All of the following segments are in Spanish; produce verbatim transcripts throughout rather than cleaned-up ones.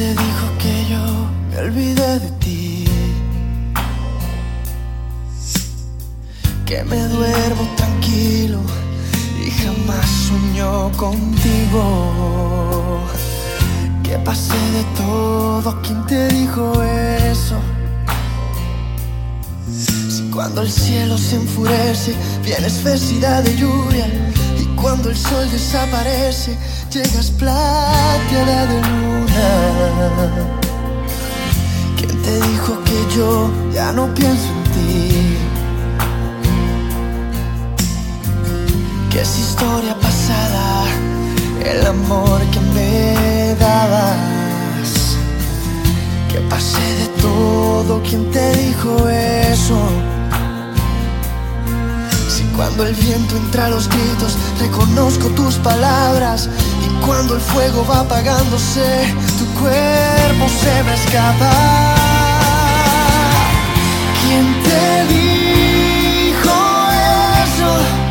te dijo que yo me olvidé de ti? Que me duermo tranquilo y jamás sueño contigo. Que pasé de todo, ¿quién te dijo eso? Si cuando el cielo se enfurece, vienes felicidad de lluvia, y cuando el sol desaparece, llegas plateada de luna. ¿Quién te dijo que yo ya no pienso en ti? Que es historia pasada el amor que me dabas. Que pasé de todo, ¿quién te dijo eso? Si cuando el viento entra a los gritos, reconozco tus palabras, y cuando el fuego va apagándose, tu cuerpo se me escapa. ¿Quién te dijo eso?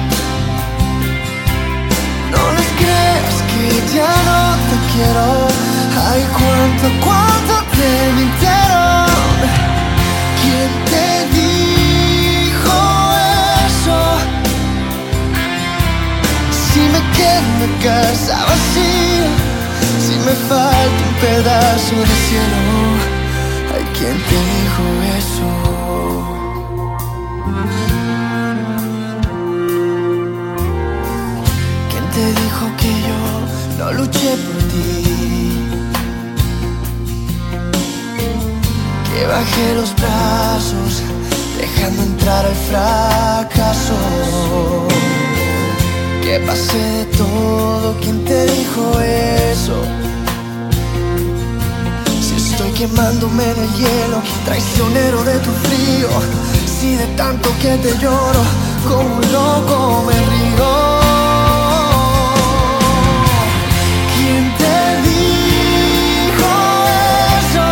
No les creas que ya no te quiero. Ay, cuánto, cuánto te mintieron. ¿Quién te dijo eso? Si me quedo en la casa vacía, si me falta un pedazo de cielo. Ay, ¿quién te dijo eso? ¿Quién te dijo que yo no luché por ti? Que bajé los brazos dejando entrar el fracaso. Que pasé de todo, ¿quién te dijo eso? Si estoy quemándome en el hielo, traicionero de tu frío. Si de tanto que te lloro, como un loco me río. ¿Quién te dijo eso?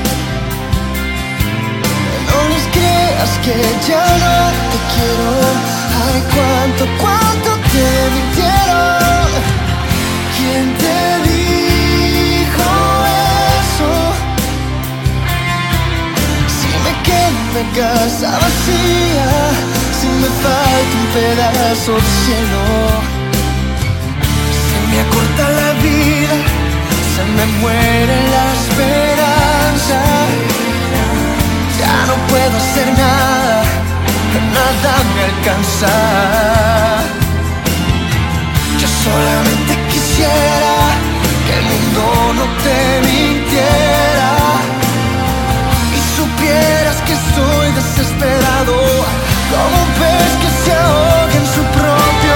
No les creas que ya no te quiero. Ay, cuánto, cuánto te mintieron. ¿Quién te dijo eso? Si me quedo en la casa vacía, si me falta un pedazo de cielo. Se me acorta la vida, se me muere la esperanza. Ya no puedo hacer nada, nada me alcanza. Yo solamente quisiera que el mundo no te mintiera y supieras que estoy desesperado, como un pez que se ahoga en su propio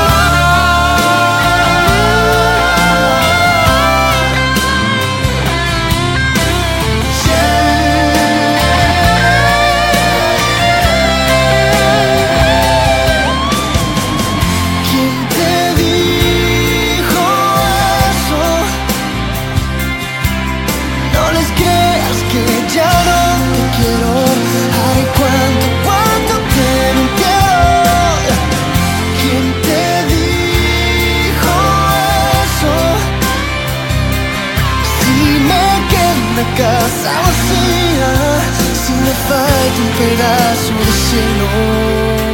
casa vacía, si me falta un pedazo de cielo.